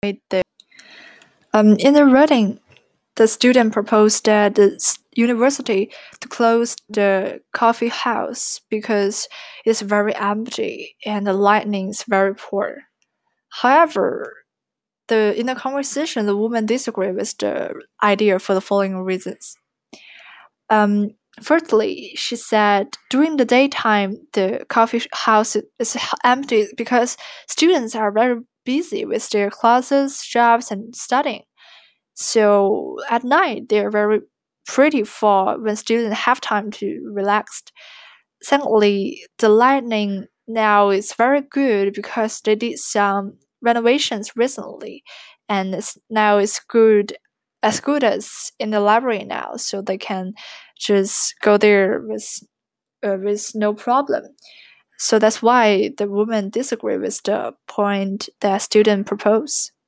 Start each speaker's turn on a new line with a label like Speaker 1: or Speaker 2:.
Speaker 1: In the writing, the student proposed that the university to close the coffee house because it's very empty and the lighting is very poor. However, in the conversation, the woman disagreed with the idea for the following reasons. Firstly, she said during the daytime the coffee house is empty because students are very busy with their classes, jobs, and studying. So at night they're very pretty for when students have time to relax. Secondly, the lighting now is very good because they did some renovations recently, and it's good as good as in the library now, so they can just go there with no problem. So that's why the woman disagree with the point that student proposed.